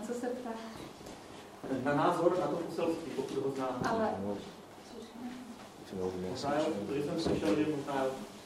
co se ptá? Na názor na to poselství, pokud ho zná. Ale... Možná, to jsem slyšel, že možná...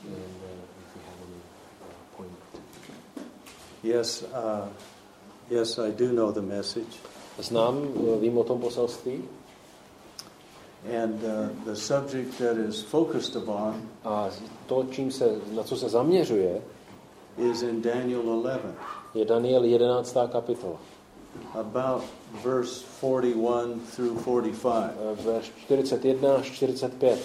Yes, I do know the message. Vím o tom poselství. And the subject that is focused upon a to, na co se zaměřuje, is in Daniel 11. Je Daniel 11. kapitola. About verse 41 through 45. Verš 41 až 45.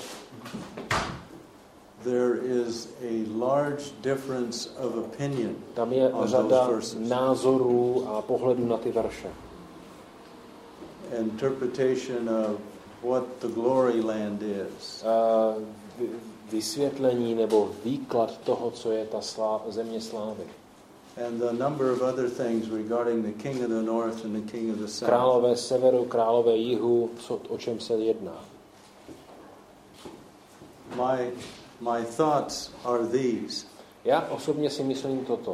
There is a large difference of opinion. Tam je řada názorů a pohledů na ty verše. Interpretation of what the glory land is. Vysvětlení nebo výklad toho, co je ta země slávy. And a number of other things regarding the king of the north and the king of the south. Králové severu, králové jihu, o čem se jedná. My thoughts are these. Já osobně si myslím toto.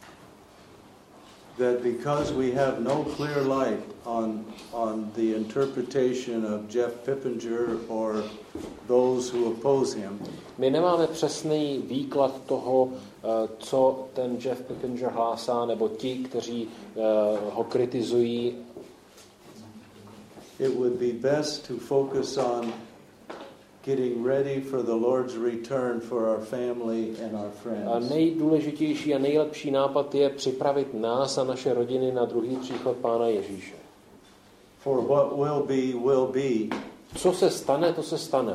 That because we have no clear light on the interpretation of Jeff Pippinger or those who oppose him. My nemáme přesný výklad toho, co ten Jeff Pippinger hlásá, nebo ti, kteří ho kritizují. It would be best to focus on getting ready for the Lord's return for our family and our friends. A nejdůležitější a nejlepší nápad je připravit nás a naše rodiny na druhý příchod Pána Ježíše. For what will be. Co se stane, to se stane.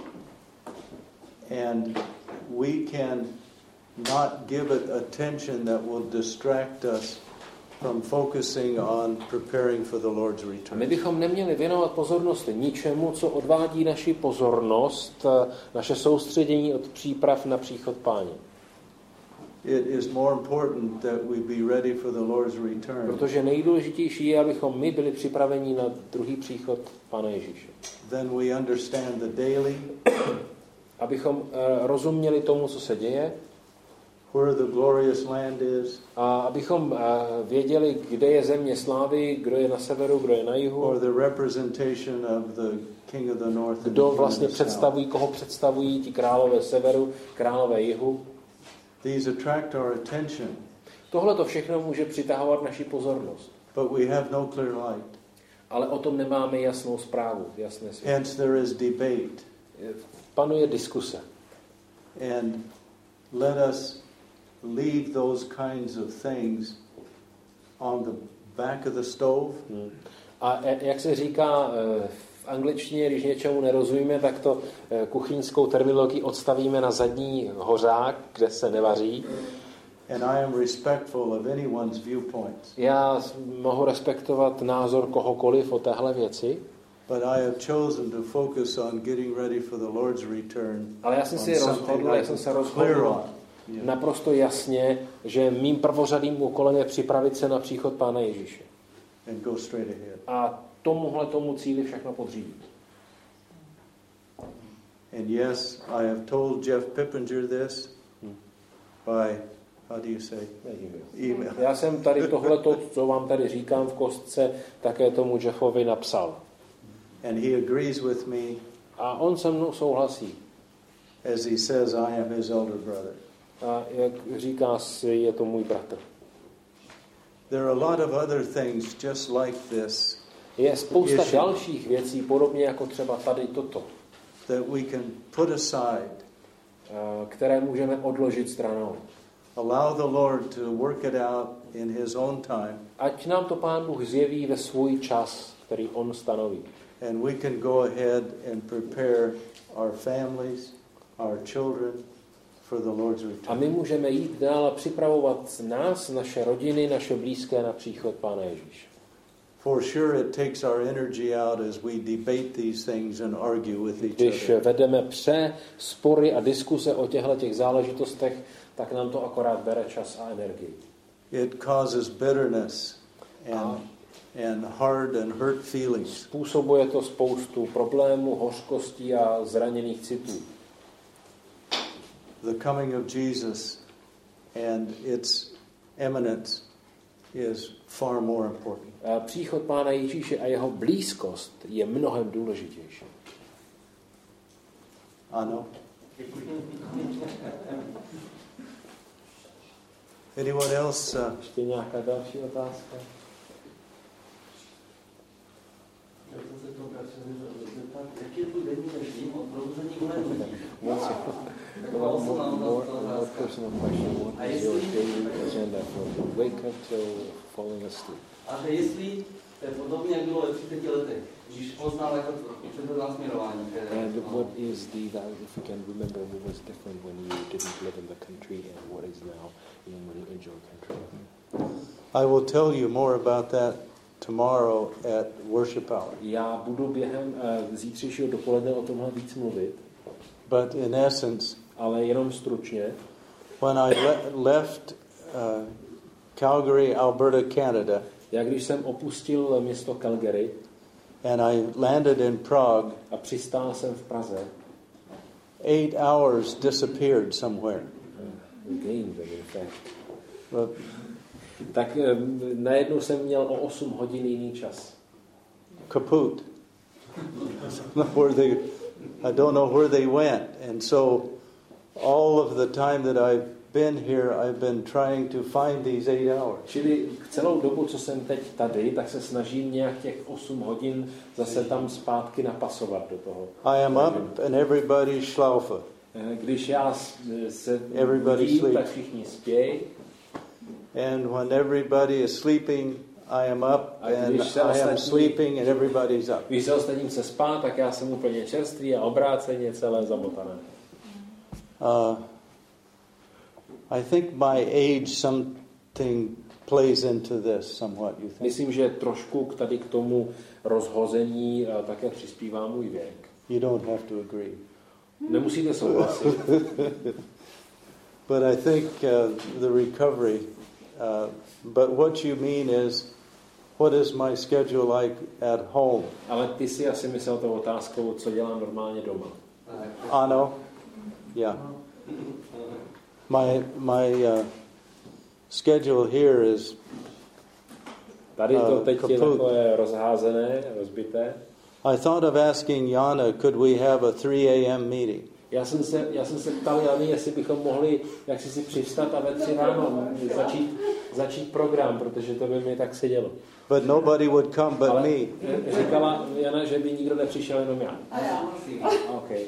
And we can not give it attention that will distract us from focusing on preparing for the Lord's return. My bychom neměli věnovat pozornost ničemu, co odvádí naši pozornost, naše soustředění od příprav na příchod Páně. It is more important that we be ready for the Lord's return. Protože nejdůležitější je, abychom my byli připraveni na druhý příchod Pána Ježíše. Then we understand the daily. Abychom rozuměli tomu, co se děje. Where the glorious land is. A abychom věděli, kde je země slávy, kdo je na severu, kdo je na jihu. Or the representation of the king of the north. Kdo vlastně představují, koho představují ti králové severu, králové jihu. These attract our attention. Tohle to všechno může přitahovat naši pozornost. But we have no clear light. Ale o tom nemáme jasnou zprávu, jasné světlo. Hence there is debate. Panuje diskuse. And let us leave those kinds of things on the back of the stove. A jak se říká v angličtině, když něčemu nerozumíme, tak to kuchyňskou terminologii odstavíme na zadní hořák, kde se nevaří. And I am respectful of anyone's viewpoints. Já mohu respektovat názor kohokoliv o téhle věci. But I have chosen to focus on getting ready for the Lord's return. Ale já jsem se rozhodl naprosto jasně, že mým prvořadým úkolem je připravit se na příchod Pána Ježíše. And go straight ahead. A tomu cíli všechno podřídit. And yes, I have told Jeff Pippinger this by, how do you say? Email. Já jsem tady tohleto, co vám tady říkám v kostce, také tomu Jeffovi napsal. And he agrees with me. A on se mnou souhlasí. As he says, I am his elder brother. A jak říká si, je to můj bratr. There are a lot of other things just like this. Je spousta dalších věcí, podobně jako třeba tady toto. That we can put aside. Které můžeme odložit stranou. Allow the Lord to work it out in his own time. Ať nám to Pán Bůh zjeví ve svůj čas, který on stanoví. And we can go ahead and prepare our families, our children for the Lord's return. A my můžeme jít dál a připravovat nás, naše rodiny, naše blízké na příchod Pána Ježíše. For sure it takes our energy out as we debate these things and argue with each Když other. vedeme spory a diskuse o těchto záležitostech, tak nám to akorát bere čas a energii. It causes bitterness and hard and hurt feelings. Způsobuje to spoustu problémů, hořkostí a zraněných citů. The coming of Jesus and its imminence is far more important. Příchod Pána Ježíše a jeho blízkost je mnohem důležitější. Ano. Anyone else? Ještě nějaká další otázka? Já jsem se toho zeptat, jaký je tu denní režim od probuzení k letu? More personal question. What is your daily agenda from wake up till falling asleep? A že jestli to je podobně, jak bylo ve 30 letech, když poznal jako před nasměrování. And what is the, if you can remember, what was different when you didn't live in the country and what is now when you enjoy country? I will tell you more about that tomorrow at worship hour. Já budu během zítřejšího dopoledne o tomhle víc mluvit. But in essence, ale jenom stručně. When I left Calgary, Alberta, Canada, já když jsem opustil město Calgary and I landed in Prague, a přistál jsem v Praze, 8 hours disappeared somewhere. Gained them, in fact. Tak najednou jsem měl o 8 hodin jiný čas. Kaput. I don't know where they went. And so all of the time that I've been here, I've been trying to find these 8 hours. Čili celou dobu, co jsem teď tady, tak se snažím nějak těch 8 hodin zase tam zpátky napasovat do toho. I am up and everybody's schlaufe. Když já se budím, tak všichni spějí. And when everybody is sleeping, I am up and I am sleeping and everybody's up. Když se ostatním se spát, tak já jsem úplně čerstvý a obráceně celé zamotané. I think my age something plays into this somewhat, you think? Myslím, že trošku tady k tomu rozhození také přispívá můj věk. You don't have to agree. Nemusíte souhlasit. But I think the recovery, but what you mean is, what is my schedule like at home? Ale ty si asi myslel tou otázkou, co dělám normálně doma. Ano. Yeah. My schedule here is tady to teď je takové rozházené, rozbité. I thought of asking Jana, could we have a 3 a.m. meeting? Já jsem se ptal Jany, jestli bychom mohli jak si přivstat a ve 3 ráno začít program, protože to by mi tak sedělo. But nobody would come but ale me. Říkala Jana, že by nikdo nepřišel, jenom já. Okay.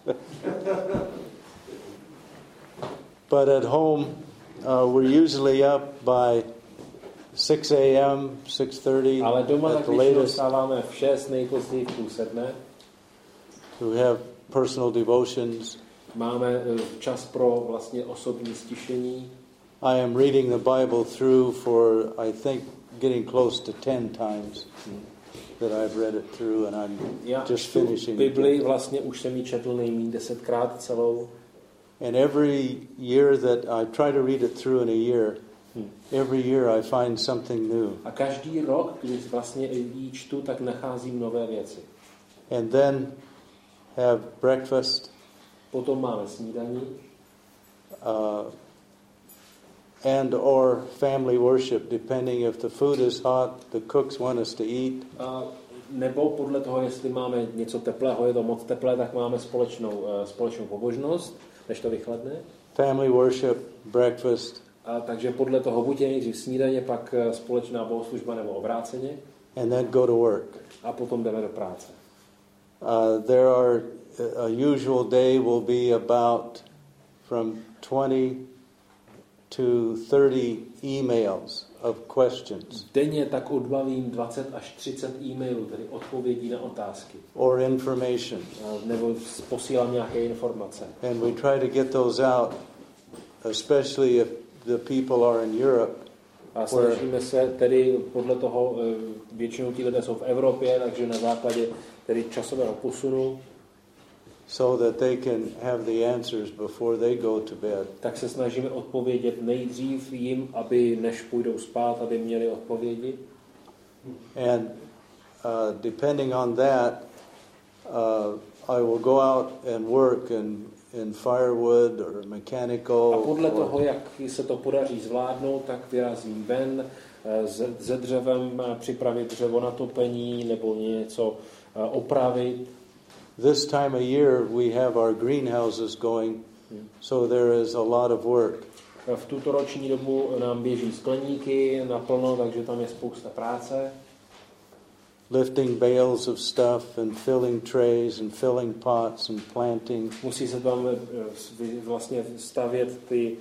But at home, we're usually up by 6 a.m., 6:30 ale doma at tak the latest. vstáváme v 6, nejpozději v 6:30. We have personal devotions. Máme čas pro vlastně osobní stišení. I am reading the Bible through for, I think, getting close to 10 times that I've read it through, and I'm just finishing Bibli vlastně už jsem ji četl nejméně 10krát celou. And every year that I try to read it through in a year, every year I find something new. A každý rok, když vlastně ji čtu, tak nacházím nové věci. And then have breakfast. Potom máme snídaní. And or family worship, depending if the food is hot, the cooks want us to eat. Nebo podle toho, jestli máme něco teplého, je to moc teplé, tak máme společnou pobožnost, než to vychladne. Family worship, breakfast. Takže podle toho buď je nejdřív snídaně, pak společná bohoslužba nebo obráceně. And then go to work. A potom jdeme do práce. There are a usual day will be about from 20 to 30 emails of questions. Denně tak odbavím 20 až 30 e-mailů, tedy odpovědí na otázky. Or information. Nebo posílám nějaké informace. And we try to get those out, especially if the people are in Europe. A snažíme se tedy podle toho, většinou ti lidé jsou v Evropě, takže na základě tedy časového posunu, so that they can have the answers before they go to bed. Tak se snažíme odpovědět nejdřív jim, aby než půjdou spát, aby měli odpovědi. And depending on that, I will go out and work in firewood or mechanical. A podle toho, jak se to podaří zvládnout, tak vyrazím ven se dřevem připravit dřevo na topení nebo něco opravit. This time of year we have our greenhouses going, so there is a lot of work. V tuto roční dobu nám běží skleníky naplno, takže tam je spousta práce. Lifting bales of stuff and filling trays and filling pots and planting. Musí se tam vlastně stavět ty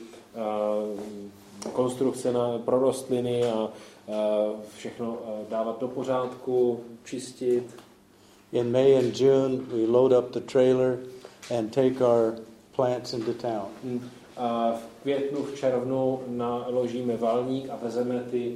konstrukce pro rostliny a všechno dávat do pořádku, čistit. In May and June we load up the trailer and take our plants into town. A v květnu, v červnu naložíme valník a vezeme ty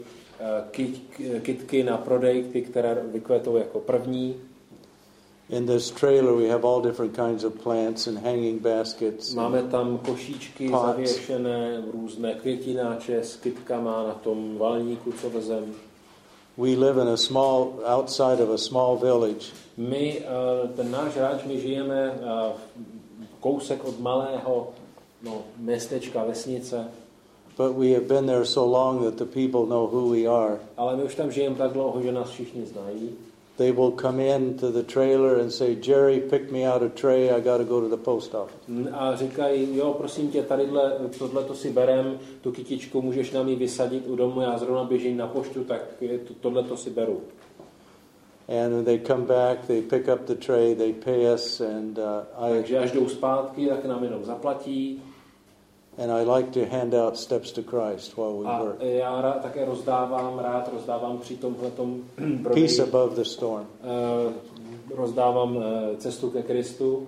kytky na prodej, ty, které vykvetou jako první. In this trailer we have all different kinds of plants and hanging baskets. Máme tam košíčky zavěšené, různé květináče s kytkama na tom valníku, co vezem. We live in outside of a small village. My, ten náš ranč, my žijeme kousek od malého městečka, vesnice. But we have been there so long that the people know who we are. Ale my už tam žijeme tak dlouho, že nás všichni znají. They will come into the trailer and say, Jerry, pick me out a tray, I got to go to the post office. A říkají, jo, prosím tě, tohleto si berem, tu kytičku můžeš nám ji vysadit u domu, já zrovna běžím na poštu, tak tohleto si beru. And when they come back, they pick up the tray, they pay us, and Takže až jdou zpátky, tak nám jenom zaplatí. And I like to hand out steps to Christ while we work. A já také rád rozdávám při tomhletom prodeji. Peace above the storm. Rozdávám cestu ke Kristu.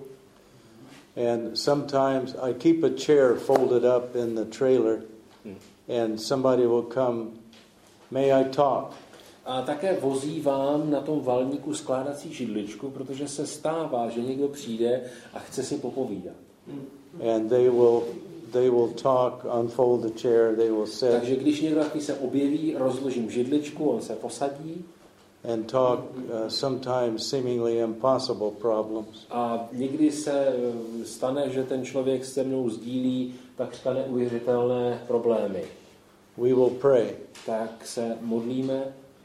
And sometimes I keep a chair folded up in the trailer, and somebody will come, may I talk? A také vozívám na tom valníku skládací židličku, protože se stává, že někdo přijde a chce si popovídat. And they will talk, unfold the chair, they will sit. Takže když někdo takový se objeví, rozložím židličku, on se posadí. And talk sometimes seemingly impossible problems. A někdy se stane, že ten člověk se mnou sdílí takřka neuvěřitelné problémy. We will pray. Tak se modlíme.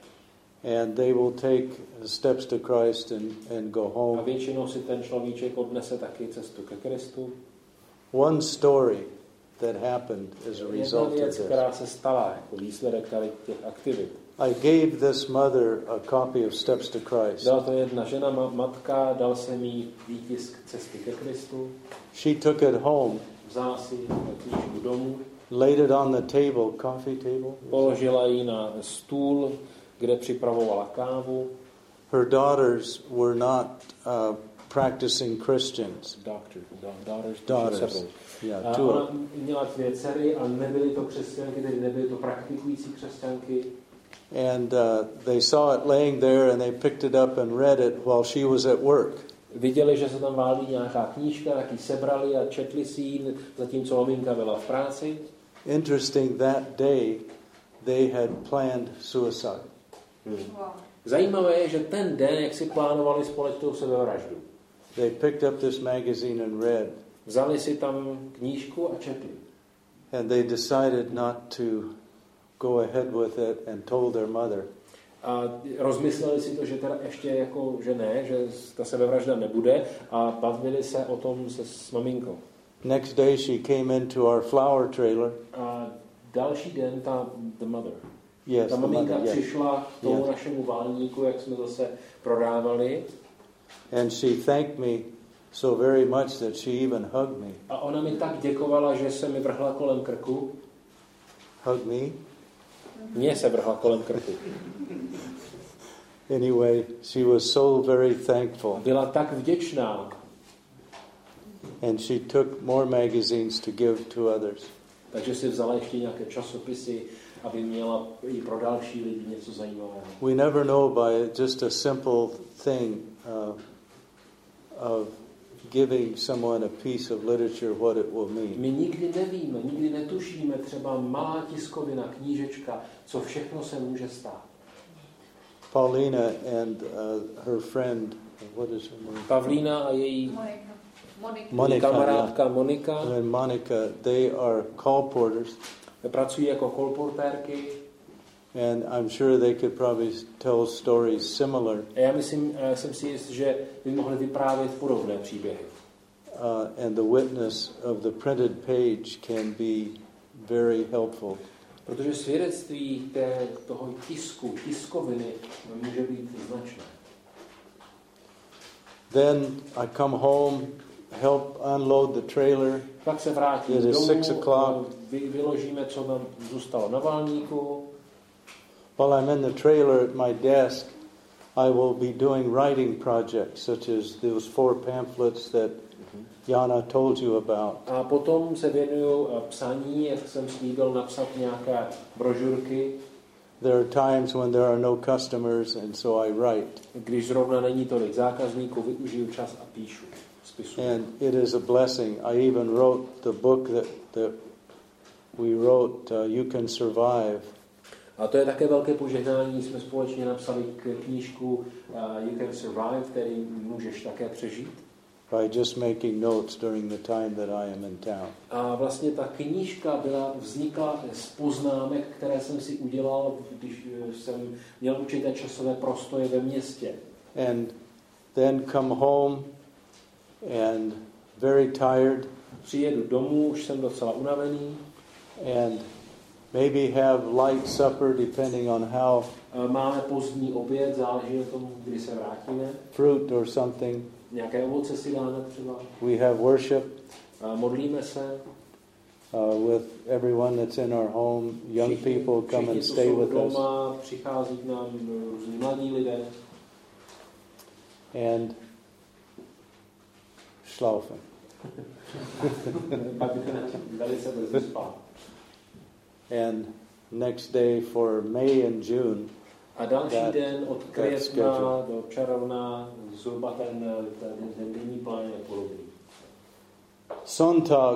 And they will take steps to Christ and go home. A většinou si ten človíček odnese taky cestu ke Kristu. One story that happened as a result of věc, this. která se stala jako výsledek tady těch aktivit. I gave this mother a copy of Steps to Christ. Byla to jedna žena, matka, dal jsem jí výtisk cesty ke Kristu. She took it home. Vzala si knížku domů. Laid it on the table, coffee table. Položila ji na stůl, kde připravovala kávu. Her daughters were not practicing Christians. Daughters. Yeah, ona měla 2 dcery, ale nebyly to křesťanky, tedy nebyly to praktikující křesťanky. And they saw it laying there and they picked it up and read it while she was at work. Viděli, že se tam válí nějaká knížka, tak ji sebrali a četli si ji, zatímco maminka byla v práci. Interesting, that day they had planned suicide. Zajímavé je, že ten den, jak si plánovali společnou sebevraždu. They picked up this magazine and read. Vzali si tam knížku a četli. And they decided not to go ahead with it and told their mother. A rozmysleli si to, že teda ještě jako, že ne, že ta sebevražda nebude a bavili se o tom s maminkou. Next day she came into our flower trailer. A další den the mother. Yes, ta maminka mother, přišla k tomu našemu válníku, jak jsme zase prodávali. And she thanked me so very much that she even hugged me. A ona mi tak děkovala, že se mi vrhla kolem krku. Hug me? Mně se vrhla kolem krku. Anyway, she was so very thankful. Byla tak vděčná. And she took more magazines to give to others. Takže si vzala ještě nějaké časopisy, aby měla i pro další lidi něco zajímavého. We never know by just a simple thing of giving someone a piece of literature what it will mean. My nikdy nevíme, nikdy netušíme, třeba malá tiskovina, knížečka, co všechno se může stát. Paulina and her friend, what is her name? Pavlína a její kamarádka Monika. And Monica, they are colporteurs. Pracují jako kolportérky. And I'm sure they could probably tell stories similar. A já myslím, jsem si jist, že by mohli vyprávět podobné příběhy. And the witness of the printed page can be very helpful. Protože svědectví toho tisku, tiskoviny může být značné. Then I come home, help unload the trailer. Pak se vrátím It is domů, 6 o'clock. vyložíme, co tam zůstalo na valníku. While I'm in the trailer at my desk, I will be doing writing projects, such as those 4 pamphlets that Jana told you about. A potom se věnuju psaní, jak jsem slíbil napsat nějaké brožurky. There are times when there are no customers, and so I write. Když zrovna není tolik zákazníků, využiju čas a píšu, spisuju. And it is a blessing. I even wrote the book that we wrote, You Can Survive. A to je také velké požehnání. Jsme společně napsali knížku You Can Survive, který můžeš také přežít. By just making notes during the time that I am in town. A vlastně ta knížka vznikla z poznámek, které jsem si udělal, když jsem měl určité časové prostoje ve městě. And then come home and very tired. Přijedu domů, už jsem docela unavený. And maybe have light supper depending on how. Máme pozdní oběd, záleží na tom, kdy se vrátíme. Fruit or something. Nějaké ovoce si dáme třeba. We have worship. Modlíme se. With everyone that's in our home, young people come and stay with us. Doma, přichází k nám různí mladí lidé. And schlafen. Velice brzy spát. And next day for May and June. A další den od května do června zhruba ten denní plán je podobný. Sonntag,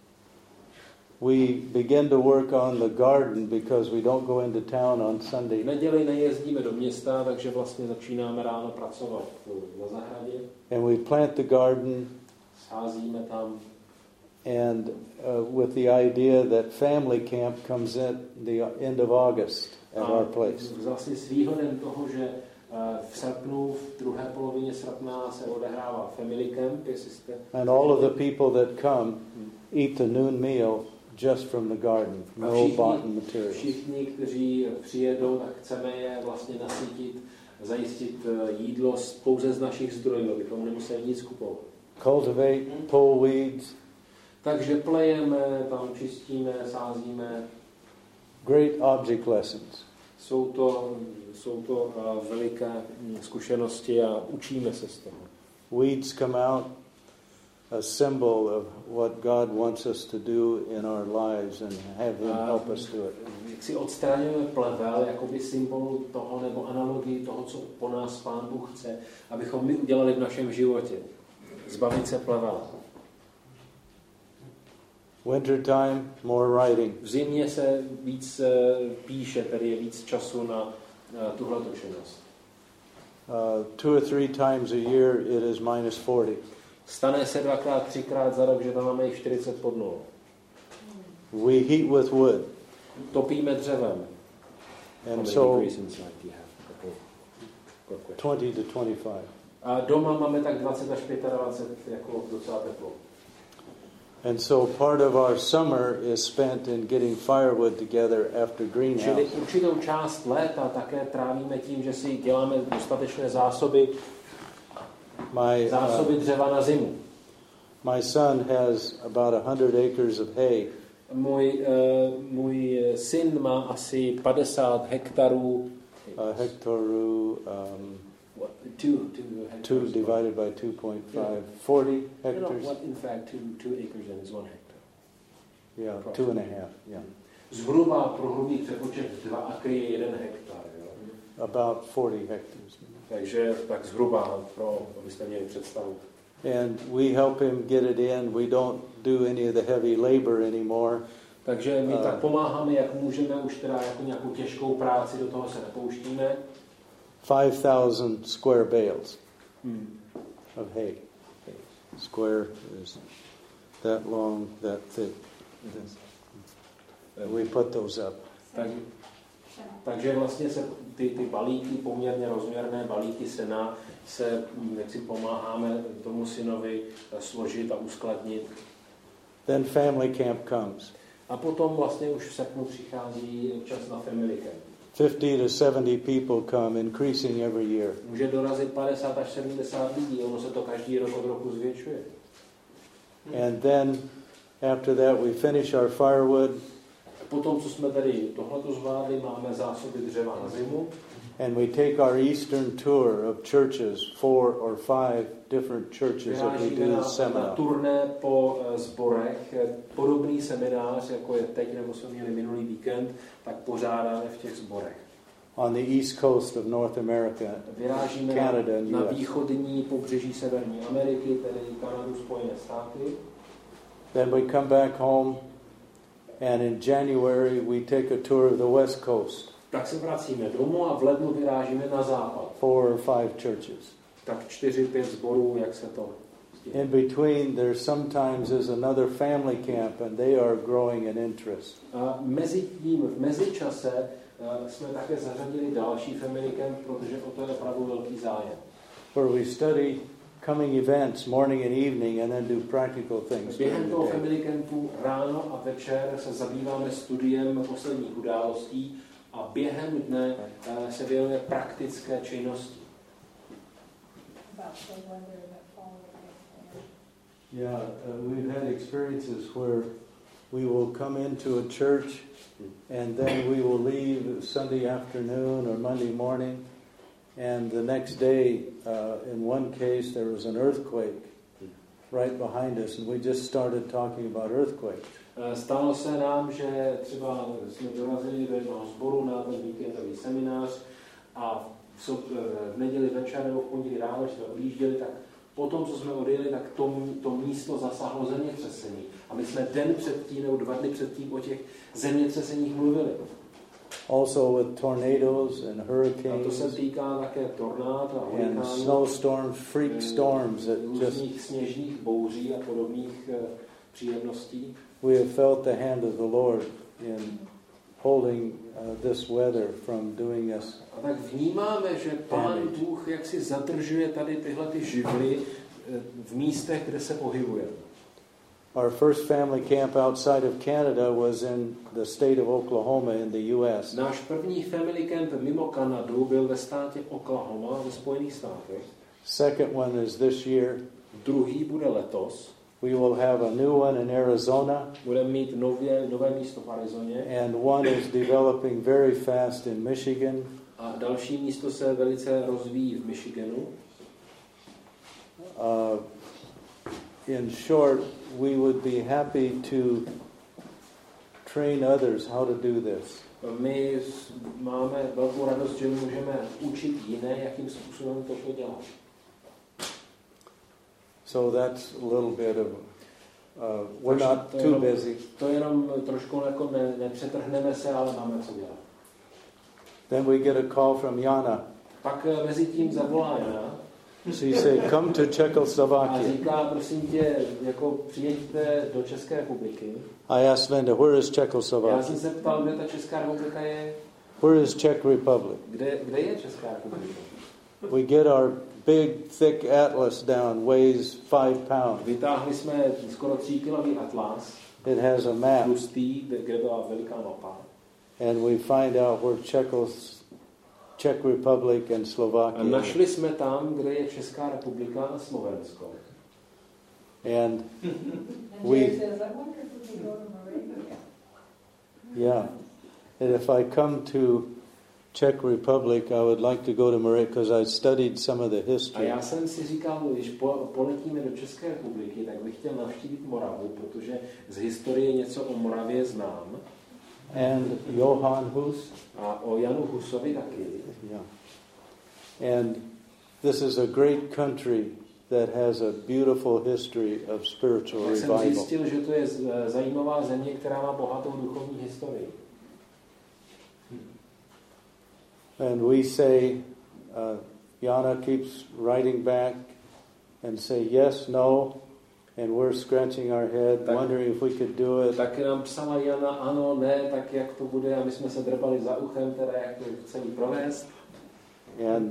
we begin to work on the garden because we don't go into town on Sunday. V neděli nejezdíme do města, takže vlastně začínáme ráno pracovat na zahradě. And we plant the garden. Sázíme tam. And with the idea that family camp comes in the end of August at our place. Vlastně s výhledem toho, že v srpnu, v druhé polovině srpna se odehrává family camp, jestli jste... And all of the people that come eat the noon meal just from the garden, no bought materials. Všichni, kteří přijedou, tak chceme je vlastně nasytit, zajistit jídlo pouze z našich zdrojů, abychom nemuseli nic kupovat. Cultivate, pull weeds. Takže plejeme, tam čistíme, sázíme. Great object lessons. Jsou to veliké zkušenosti a učíme se z toho. Weeds come out, a symbol of what God wants us to do in our lives and have Him help us do it. Jak si odstraňujeme plevel, jakoby symbol toho nebo analogii toho, co po nás Pán Bůh chce, abychom my udělali v našem životě. Zbavit se plevela. Winter time, more writing. V zimě se víc píše, tedy je víc času na tuhleto činnost. 2 or 3 times a year it is -40. Stane se 2x, 3x za rok, že tam máme i 40 pod nulou. We heat with wood. Topíme dřevem. And so 20 to 25. A doma máme tak 20 až 25 jako docela teplo. And so part of our summer is spent in getting firewood together after greenhouse. Čili určitou část léta také trávíme tím, že si děláme dostatečné zásoby dřeva na zimu. My son has about 100 acres of hay. Můj syn má asi 50 hektarů. Two divided by 2.5, 40 hectares. No, in fact, 2 acres then is 1 hectare. Yeah, 2.5. Yeah. Zhruba pro hrubý přepočet 2 akry je 1 hektar. Jo? About 40 hectares. Takže tak zhruba, abyste měli představu. And we help him get it in. We don't do any of the heavy labor anymore. Takže my tak pomáháme, jak můžeme, už teda jako nějakou těžkou práci, do toho se nepouštíme. 5,000 square bales of hay. Square is that long, that thick. We put those up. Takže vlastně se ty balíky, poměrně rozměrné balíky sena, se jak si pomáháme tomu synovi složit a uskladnit. Then family camp comes. A potom vlastně už v srpnu přichází čas na family camp. 50 to 70 people come, increasing every year. Může dorazit 50 až 70 lidí, ono se to každý rok od roku zvětšuje. And then after that we finish our firewood. Potom, co jsme tady tohleto zvládli, máme zásoby dřeva na zimu. And we take our eastern tour of churches, 4 or 5 different churches that we do na seminar. turné po zborech, podobný seminář, jako je teď, nebo jsme měli minulý víkend, tak pořádáme v těch zborech. On the east coast of North America, Vyrážíme Canada and na US. východní pobřeží Severní Ameriky, tedy Kanadu, Spojené státy. Then we come back home, and in January we take a tour of the west coast. Tak se vracíme domů a v lednu vyrážíme na západ. 4 or 5 churches. Tak 4-5 sborů, jak se to stihne. In between, there sometimes is another family camp, and they are growing in interest. A mezi tím, v mezičase, jsme také zařadili další family camp, protože o to je opravdu velký zájem. Where we study coming events, morning and evening, and then do practical things. Během toho family campu ráno a večer se zabýváme studiem posledních událostí a během dne se věnujeme praktické činnosti. Yeah, we've had experiences where we will come into a church and then we will leave Sunday afternoon or Monday morning, and the next day, in one case, there was an earthquake right behind us, and we just started talking about earthquakes. Stalo se nám, že třeba jsme dorazili do jednoho sboru na ten víkendový seminář a v neděli večer nebo v pondělí ráno, když jsme odjížděli, tak potom, co jsme odjeli, tak to místo zasáhlo zemětřesení. A my jsme den předtím nebo 2 dny předtím o těch zemětřeseních mluvili. Also with tornadoes and A to hurricanes se týká také tornád a and hurikánů, snowstorms, freak storms that just různých sněžných bouří a podobných příjemností. we have felt the hand of the Lord in holding this weather from doing us. A tak vnímáme, že Pán Bůh jaksi zadržuje tady tyhle ty živly v místech, kde se pohybujeme. Our first family camp outside of Canada was in the state of Oklahoma in the US. Náš první family camp mimo Kanadu byl ve státě Oklahoma ve Spojených státech. Second one is this year. Druhý bude letos. We will have a new one in Arizona, Budeme mít nové místo v Arizoně. and one is developing very fast in Michigan. A další místo se velice rozvíjí v Michiganu. In short, we would be happy to train others how to do this. My máme velkou radost, že můžeme učit jiné, jakým způsobem toto dělat. So that's a little bit of, we're not too busy. To jenom trošku jako nepřetrhneme se, ale máme co dělat. Then we get a call from Jana. Pak mezi tím zavolá Jana She said, come to a Czechoslovakia. říká, prosím tě, jako přijeďte do České republiky. I asked Linda, where is Já Czechoslovakia? jsem se ptal, kde ta Česká republika je. Where is Czech Republic? Kde je Česká republika? We get our big, thick atlas down, weighs 5 pounds. Vytáhli jsme skoro 3-kilový atlas, It has a map, tlustý, kde byla veliká mapa. and we find out where Czech Republic and A Slovakia. našli jsme tam, kde je Česká republika a Slovensko. And We says, I wonder if we can go to Moravia. yeah, and if I come to Czech Republic, I would like to go to Moravia because I studied some of the A history. já jsem si říkal, když poletíme do České republiky, tak bych chtěl navštívit Moravu, protože z historie něco o Moravě znám. And Johann Hus. A o Janu Husovi taky. Yeah. And this is a great country that has a beautiful history of spiritual Tak jsem revival. zjistil, že to je zajímavá země, která má bohatou duchovní historii. And we say, Jana keeps writing back and say yes, no, And we're scratching our head, wondering if we could do it. Tak nám psala Jana, ano, ne, tak jak to bude, a my jsme se drbali za uchem, teda jak to celý provést. And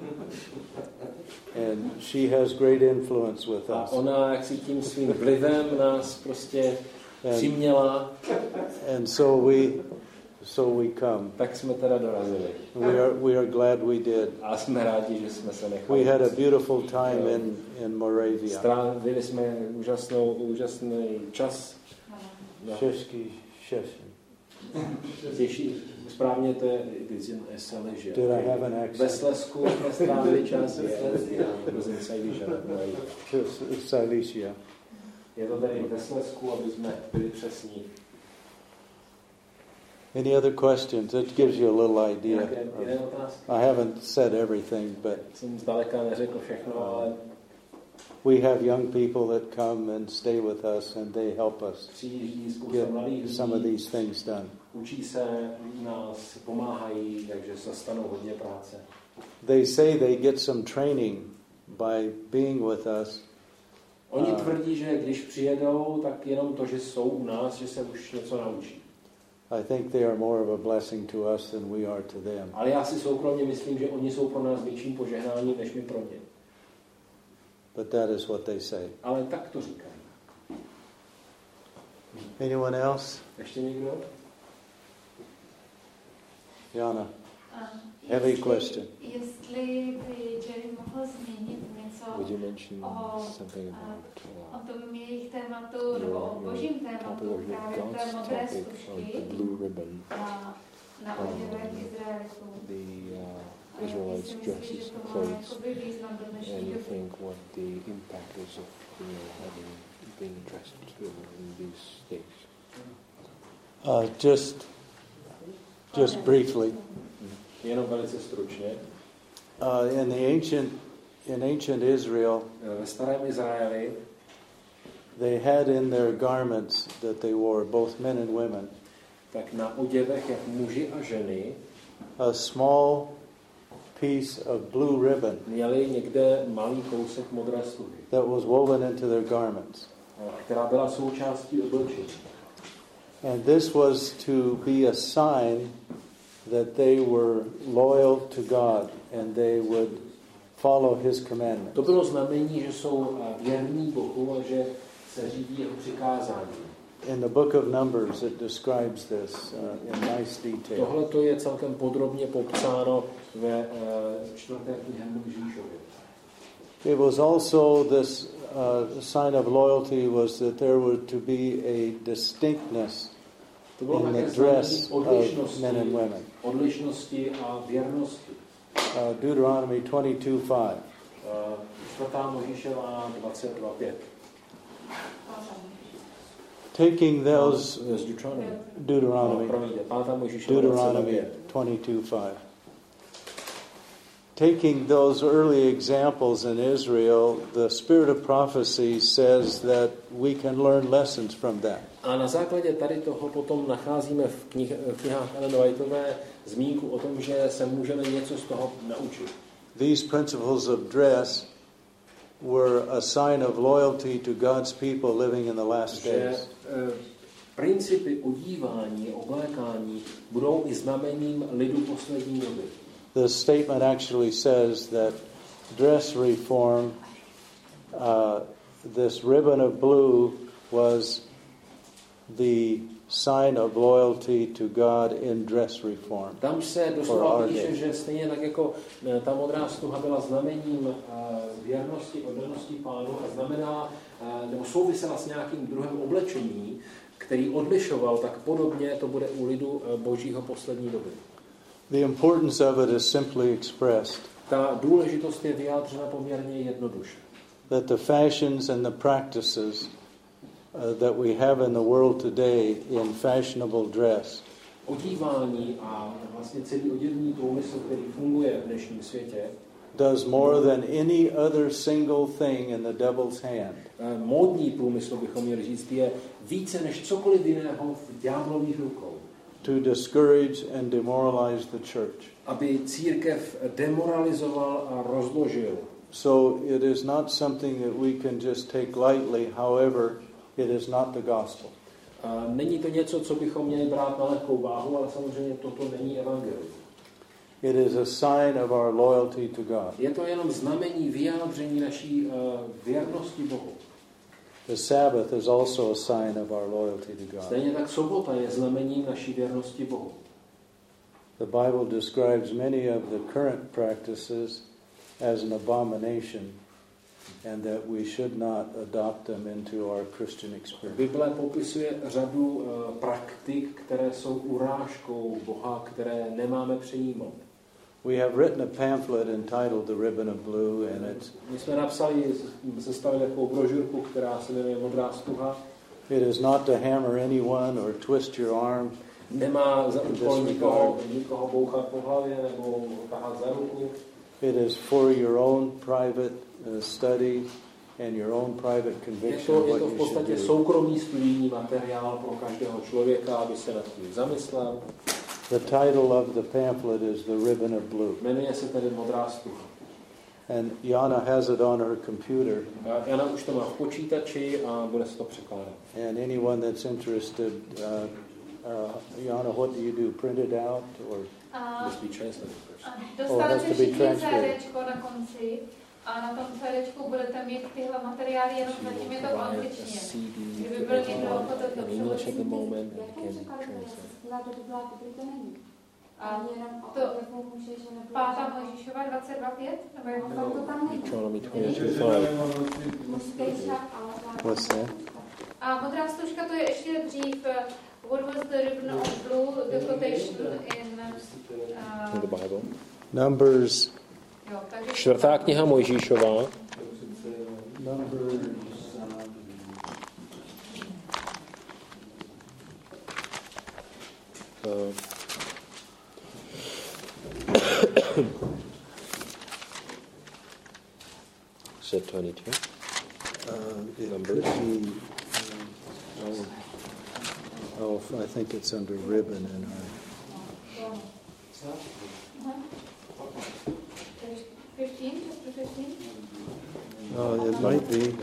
she has great influence with A us. ona, jak si tím svým vlivem nás prostě přiměla. And so we come. Tak jsme teda dorazili. We are glad we did. A jsme rádi, že jsme se nechali. We had a beautiful time in Moravia. Strávili jsme úžasný čas. Český šešen. Těší. Správně to je Saliže. Did I have an accent? Ve Slezsku jsme strávili čas. Silesia. Je to tady ve Slezsku, aby jsme byli přesní. Any other questions? That gives you a little idea. I haven't said everything, but jsem zdaleka neřekl všechno, ale we have young people that come and stay with us, and they help us get some of these things done. Učí se nás, pomáhají, takže se stanou hodně práce. They say they get some training by being with us. Oni tvrdí, že když přijedou, tak jenom to, že jsou u nás, že se už něco naučí. I think they are more of a blessing to us than we are to them. Ale já si soukromně myslím, že oni jsou pro nás větším požehnáním, než my pro ně. But that is what they say. Ale tak to říkají. Anyone else? Ještě někdo? Jana. Heavy question. Jestli by Jerry mohl změnit něco o tom jejich tématu, nebo o božím tématu, právě té modré stužky na oděvech Izraelitů. Israelites dresses clothes, and you think what the impact is of having been dressed in these days? Just briefly. Jenom velice stručně. In ancient Israel, ve starém Izraeli, they had in their garments that they wore, both men and women, tak na oděvech jak muži a ženy, a small piece of blue ribbon měli někde malý kousek modré stuhy, that was woven into their garments. která byla součástí oblečení. And this was to be a sign that they were loyal to God and they would follow his commandments. To bylo znamení, že jsou věrní Bohu a že se řídí jeho přikázání. In the book of Numbers it describes this in nice detail. Tohle to je celkem podrobně popsáno ve 4. knize Mojžíšově. It was also this sign of loyalty was that there were to be a distinctness in the dress of men and women. Odlišnosti a věrnosti. Deuteronomy 22:5. 4. Mojžíšova 22:5. Taking those Deuteronomy 22:5. Taking those early examples in Israel, the spirit of prophecy says that we can learn lessons from that. A na základě tady toho potom nacházíme v knihách Ellen Whiteové zmínku o tom, že se můžeme něco z toho naučit. These principles of dress were a sign of loyalty to God's people living in the last days. Principy odívání, oblékání budou i znamením lidu poslední doby. The statement actually says that dress reform, this ribbon of blue was the sign of loyalty to God in dress reform. Tam se doslova píše, že stejně tak jako ta modrá stuha byla znamením věrnosti, oddanosti Pánu a znamenala, nebo souvisela s nějakým druhem oblečení, který odlišoval, tak podobně to bude u lidu Božího poslední doby. The importance of it is simply expressed. Ta důležitost je vyjádřena poměrně jednoduše. That the fashions and the practices that we have in the world today in fashionable dress Odívání a vlastně celý oděvní průmysl, který funguje v dnešním světě, does more than any other single thing in the devil's hand. Módní průmysl, bychom měli říct, je více než cokoliv jiného v ďáblových rukou. To discourage and demoralize the church. Aby církev demoralizoval a rozložil. So it is not something that we can just take lightly, however, it is not the gospel. Není to něco, co bychom měli brát na lehkou váhu, ale samozřejmě toto není evangelium. It is a sign of our loyalty to God. Je to jenom znamení vyjádření naší věrnosti Bohu. The Sabbath is also a sign of our loyalty to God. Stejně tak sobota je znamením naší věrnosti Bohu. The Bible describes many of the current practices as an abomination and that we should not adopt them into our Christian experience. Bible popisuje řadu praktik, které jsou urážkou Boha, které nemáme přejímat. We have written a pamphlet entitled The Ribbon of Blue, and it's... My jsme sestavili takovou brožurku, která se jmenuje Modrá stuha. It is not to hammer anyone or twist your arm. Nemá za úkol nikoho bouchat po hlavě nebo tahat za ruku. It is for your own private study and your own private conviction. Je to v podstatě soukromý studijní materiál pro každého člověka, aby se nad tím zamyslel. The title of the pamphlet is The Ribbon of Blue. Jmenuje se tedy Modrá stuha. And Jana has it on her computer. Jana už to má v počítači a bude se to překládat. And anyone that's interested, Jana, what do you do? Print it out or must be translated first? Dostanete všichni CDčko na konci a na tom CDčku budete mít tyhle materiály, jenom zatím je to v angličtině. Kdyby byl někdo ochoten to přeložit. A to 5. Mojžíšova 22:5? Nebo jeho tam to tam není? what's that? A Modrá stužka to je ještě dřív. What was the ribbon of blue, the quotation in the Bible? Numbers. Jo, takže 4. kniha Mojžíšova. Numbers. Set 22. Numbers. I think it's under ribbon in our... 15, chapter 15? It might be.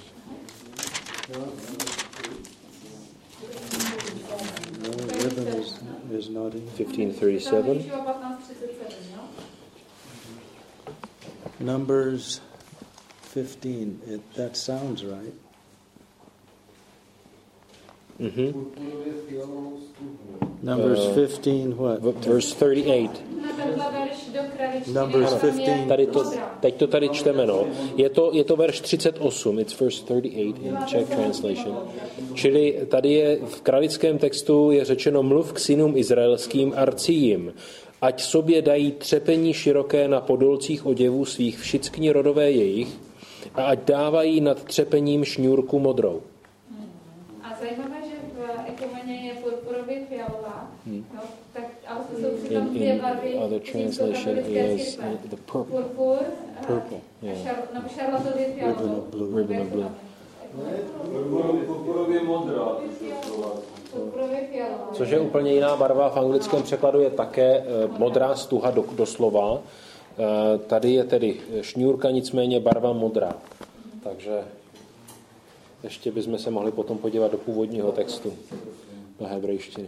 No, ribbon is not in. 15:37. Numbers 15. That sounds right. Numbers 15, what? Verse 38. Numbers 15. Teď to tady čteme, no. Je to verš 38, it's verse 38 in Czech translation. Čili tady je v kralickém textu je řečeno mluv k synům izraelským a rci jim, ať sobě dají třepení široké na podolcích oděvů svých všichni rodové jejich a ať dávají nad třepením šňůrku modrou. A zajímavé, že v ekumeně je purpurově fialová, no, tak ale to jsou přitom dvě barvy. Other translation is the purple. Purple, nebo šarlatově fialová. Ribbon of blue. Purpurově modrá. Což je úplně jiná barva. V anglickém překladu je také modrá stuha doslova. Tady je tedy šňůrka, nicméně barva modrá. Takže ještě bychom se mohli potom podívat do původního textu do hebrejštiny.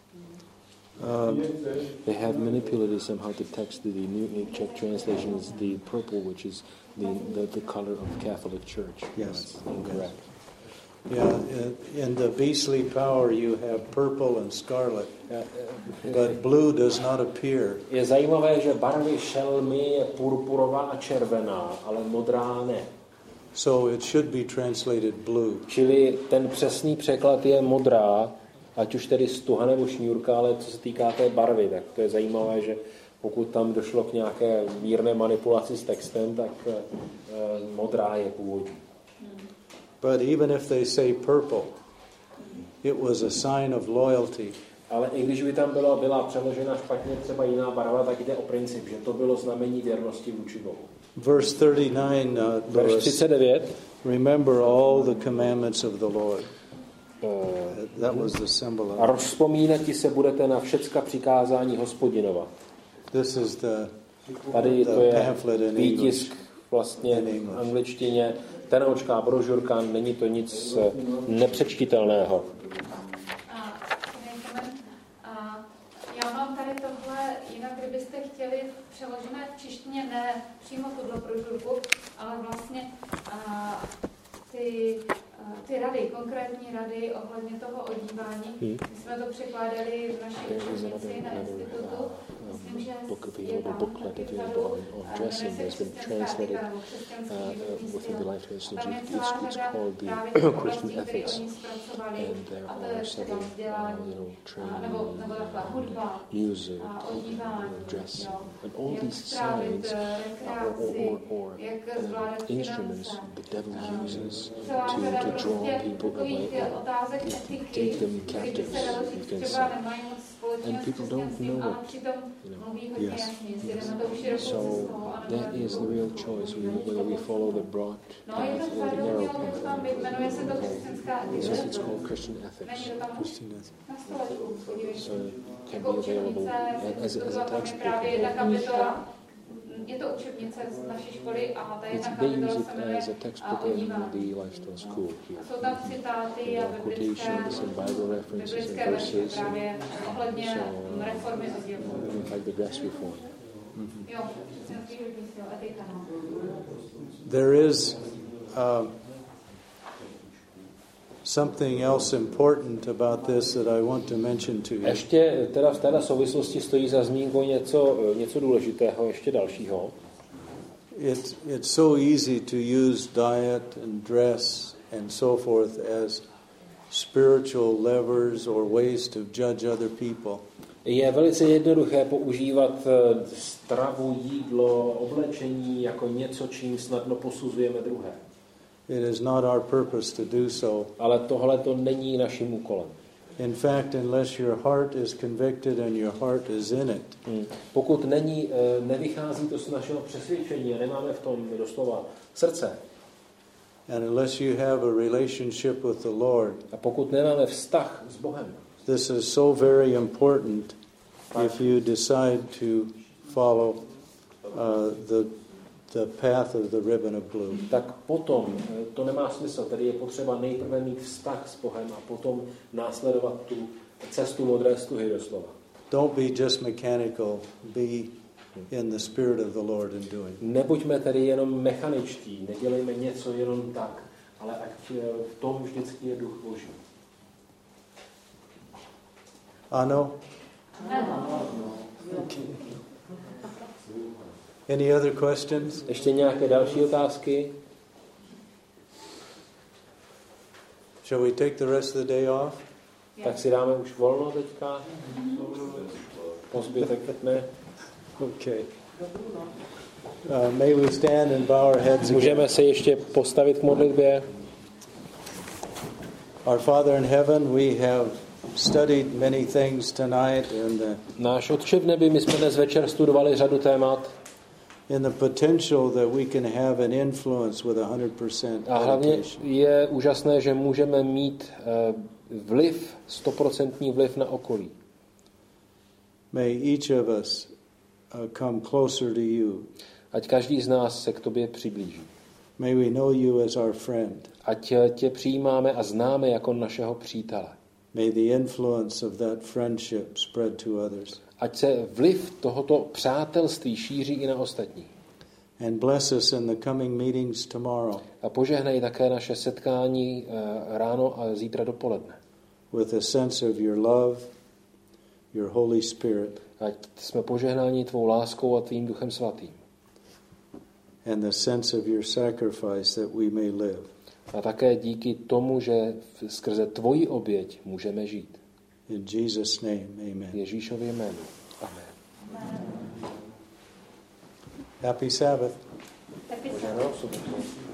They have manipulated somehow the text. The New Czech translation is the purple, which is the color of the Catholic Church. Yes. That's incorrect. Yeah, in the beastly power you have purple and scarlet, but blue does not appear. Je zajímavé, že barvy šelmy je purpurová a červená, ale modrá ne. So it should be translated blue. Čili ten přesný překlad je modrá, ať už tedy stuha nebo šňůrka, ale co se týká té barvy, tak to je zajímavé, že pokud tam došlo k nějaké mírné manipulaci s textem, tak modrá je původní. But even if they say purple, it was a sign of loyalty. Ale i když by tam byla přeložena špatně třeba jiná barva, tak jde o princip, že to bylo znamení věrnosti vůči Bohu. Verse 39, Verš 39. Remember all the commandments of the Lord. That was the symbol of A rozpomínati se budete na všecka přikázání Hospodinova. This is Tady to je pamphlet in výtisk English. vlastně v angličtině tenoučká brožurka, není to nic nepřečtitelného. Já mám tady tohle, jinak kdybyste chtěli přeložené v češtině, ne přímo tuhle brožurku, ale vlastně ty rady, konkrétní rady ohledně toho odívání. My jsme to překládali v naší učebnici na institutu. Myslím, že je tam taky vzadu, jmenuje se křesťanská etika nebo křesťanský životní styl. Tam je celá řada právě těch oblastí, které oni zpracovali, a to je třeba vzdělání, nebo takhle hudba, odívání, jak strávit rekreaci, jak zvládat finance. Celá řada prostě takových otázek etiky, kdy se dalo říct, třeba nemají moc společného s křesťanstvím, ale přitom mluví hodně jasně, jestli jdeme tou širokou cestou. That is the real choice, whether we follow the broad path or the narrow path. Jmenuje se to křesťanská etika. Yes, it's called Christian ethics. Není to tam na stolečku. So it can be available as a textbook. Právě jedna kapitola. Je to učebnice z naší školy a ta jedna kapitola se jmenuje odívání. Jsou tam citáty a biblické verše právě ohledně reformy oděvu. Jo, křesťanský životní styl, etika. There is something else important about this that I want to mention to you. Ještě teda v této souvislosti stojí za zmínku něco důležitého, ještě dalšího. It's so easy to use diet and dress and so forth as spiritual levers or ways to judge other people. Je velice jednoduché používat stravu, jídlo, oblečení jako něco, čím snadno posuzujeme druhé. It is not our purpose to do so. Ale tohle to není naším úkolem. In fact, unless your heart is convicted and your heart is in it. Pokud nevychází to z našeho přesvědčení a nemáme v tom doslova srdce. And unless you have a relationship with the Lord. A pokud nemáme vztah s Bohem. This is so very important if you decide to follow the path of the ribbon of blue. Tak potom to nemá smysl, tedy je potřeba nejprve mít vztah s Bohem a potom následovat tu cestu modré stuhy doslova. Don't be just mechanical, be in the spirit of the Lord in doing. Nebuďme tedy jenom mechaničtí, nedělejme něco jenom tak, ale ať v tom vždycky je duch Boží. Ano? Okay. Any other questions? Ještě nějaké další otázky? Shall we take the rest of the day off? Tak si dáme už volno teďka. Po zbytek ne. Okay. May we stand and bow our heads. Můžeme se ještě postavit k modlitbě. Our Father in heaven, we have studied many things tonight in the Náš Otče v nebi, my jsme dnes večer studovali řadu témat. In the potential that we can have an influence with 100%. A hlavně je úžasné, že můžeme mít vliv, 100% vliv na okolí. May each of us come closer to you. Ať každý z nás se k tobě přiblíží. May we know you as our friend. Ať tě přijímáme a známe jako našeho přítele. May the influence of that friendship spread to others. Ať se vliv tohoto přátelství šíří i na ostatní. And bless us in the coming meetings tomorrow. A požehnej také naše setkání ráno a zítra dopoledne. With a sense of your love, your Holy Spirit. Ať jsme požehnáni tvou láskou a tvým Duchem Svatým. And the sense of your sacrifice that we may live. A také díky tomu, že skrze tvoji oběť můžeme žít. In Jesus' name, amen. Ježíšově jménu. Amen. Happy Sabbath. Happy Sabbath.